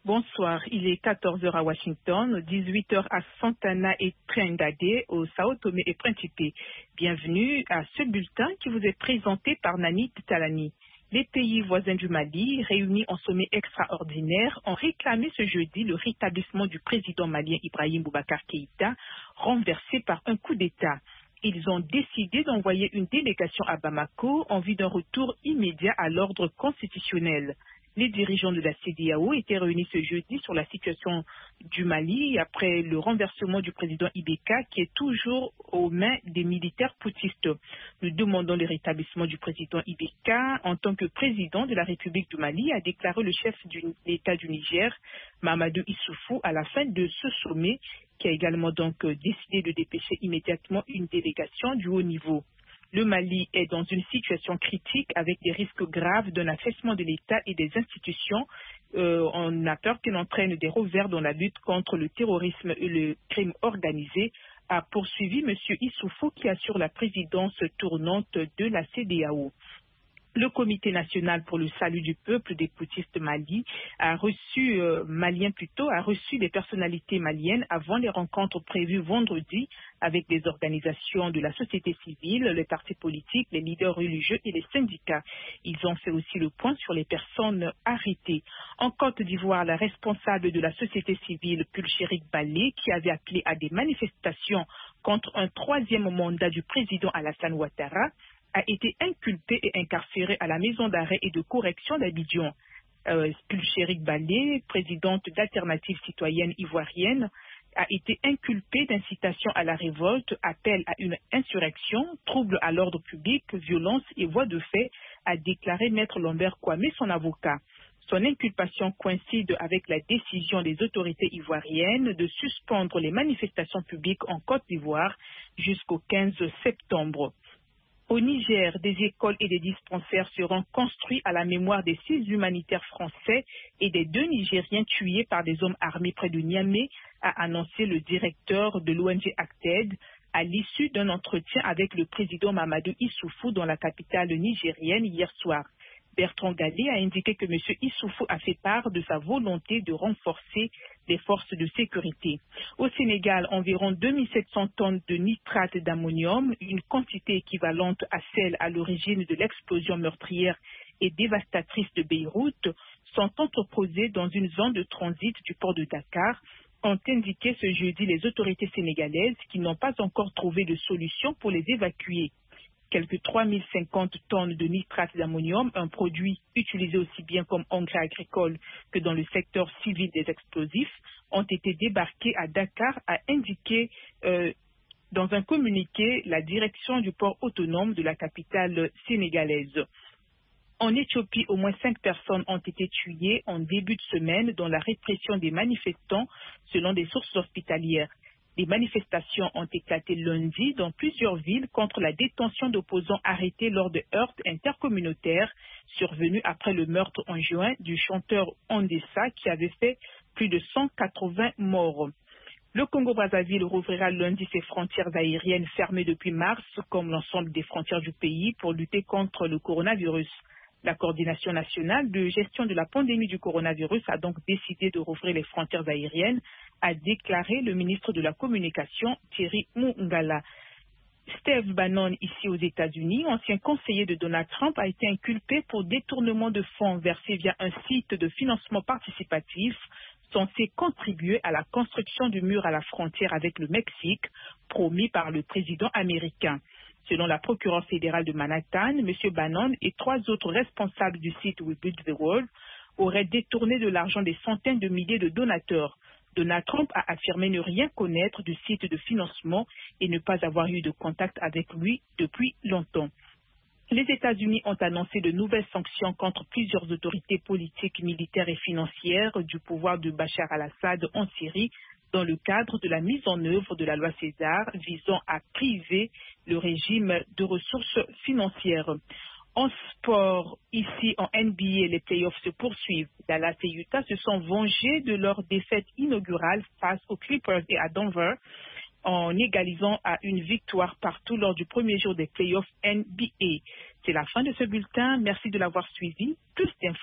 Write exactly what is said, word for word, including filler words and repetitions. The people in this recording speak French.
Bonsoir, il est quatorze heures à Washington, dix-huit heures à Santana et Trinidad au Sao Tomé et Principe. Bienvenue à ce bulletin qui vous est présenté par Nani Talani. Les pays voisins du Mali, réunis en sommet extraordinaire, ont réclamé ce jeudi le rétablissement du président malien Ibrahim Boubacar Keïta, renversé par un coup d'État. Ils ont décidé d'envoyer une délégation à Bamako en vue d'un retour immédiat à l'ordre constitutionnel. Les dirigeants de la C D A O étaient réunis ce jeudi sur la situation du Mali après le renversement du président Ibeka qui est toujours aux mains des militaires poutistes. Nous demandons le rétablissement du président Ibeka en tant que président de la République du Mali, a déclaré le chef de l'État du Niger, Mahamadou Issoufou, à la fin de ce sommet, qui a également donc décidé de dépêcher immédiatement une délégation du haut niveau. Le Mali est dans une situation critique avec des risques graves d'un affaissement de l'État et des institutions. Euh, on a peur qu'il entraîne des revers dans la lutte contre le terrorisme et le crime organisé, a poursuivi M. Issoufou qui assure la présidence tournante de la C D A O. Le Comité national pour le salut du peuple des poutistes Mali a reçu, euh, malien plutôt, a reçu des personnalités maliennes avant les rencontres prévues vendredi avec des organisations de la société civile, les partis politiques, les leaders religieux et les syndicats. Ils ont fait aussi le point sur les personnes arrêtées. En Côte d'Ivoire, la responsable de la société civile, Pulchérik Balé, qui avait appelé à des manifestations contre un troisième mandat du président Alassane Ouattara, a été inculpée et incarcérée à la maison d'arrêt et de correction d'Abidjan. Euh, Pulchérik Balé, présidente d'Alternative citoyenne ivoirienne, a été inculpée d'incitation à la révolte, appel à une insurrection, trouble à l'ordre public, violence et voie de fait, a déclaré Maître Lambert Kwame, son avocat. Son inculpation coïncide avec la décision des autorités ivoiriennes de suspendre les manifestations publiques en Côte d'Ivoire jusqu'au quinze septembre. Au Niger, des écoles et des dispensaires seront construits à la mémoire des six humanitaires français et des deux Nigériens tués par des hommes armés près de Niamey, a annoncé le directeur de l'O N G Acted à l'issue d'un entretien avec le président Mahamadou Issoufou dans la capitale nigérienne hier soir. Bertrand Gadé a indiqué que M. Issoufou a fait part de sa volonté de renforcer les forces de sécurité. Au Sénégal, environ deux mille sept cents tonnes de nitrate d'ammonium, une quantité équivalente à celle à l'origine de l'explosion meurtrière et dévastatrice de Beyrouth, sont entreposées dans une zone de transit du port de Dakar, ont indiqué ce jeudi les autorités sénégalaises qui n'ont pas encore trouvé de solution pour les évacuer. Quelques trois mille cinquante tonnes de nitrate d'ammonium, un produit utilisé aussi bien comme engrais agricole que dans le secteur civil des explosifs, ont été débarqués à Dakar, a indiqué euh, dans un communiqué la direction du port autonome de la capitale sénégalaise. En Éthiopie, au moins cinq personnes ont été tuées en début de semaine dans la répression des manifestants, selon des sources hospitalières. Des manifestations ont éclaté lundi dans plusieurs villes contre la détention d'opposants arrêtés lors de heurts intercommunautaires survenus après le meurtre en juin du chanteur Ondessa qui avait fait plus de cent quatre-vingts morts. Le Congo-Brazzaville rouvrira lundi ses frontières aériennes fermées depuis mars, comme l'ensemble des frontières du pays, pour lutter contre le coronavirus. La coordination nationale de gestion de la pandémie du coronavirus a donc décidé de rouvrir les frontières aériennes, a déclaré le ministre de la Communication, Thierry Mungala. Steve Bannon, ici aux États-Unis, ancien conseiller de Donald Trump, a été inculpé pour détournement de fonds versés via un site de financement participatif censé contribuer à la construction du mur à la frontière avec le Mexique, promis par le président américain. Selon la procureure fédérale de Manhattan, M. Bannon et trois autres responsables du site We Build the World auraient détourné de l'argent des centaines de milliers de donateurs. Donald Trump a affirmé ne rien connaître du site de financement et ne pas avoir eu de contact avec lui depuis longtemps. Les États-Unis ont annoncé de nouvelles sanctions contre plusieurs autorités politiques, militaires et financières du pouvoir de Bachar al-Assad en Syrie dans le cadre de la mise en œuvre de la loi César visant à priver le régime de ressources financières. En sport, ici en N B A, les playoffs se poursuivent. Dallas et Utah se sont vengés de leur défaite inaugurale face aux Clippers et à Denver en égalisant à une victoire partout lors du premier jour des playoffs N B A. C'est la fin de ce bulletin. Merci de l'avoir suivi. Plus d'informations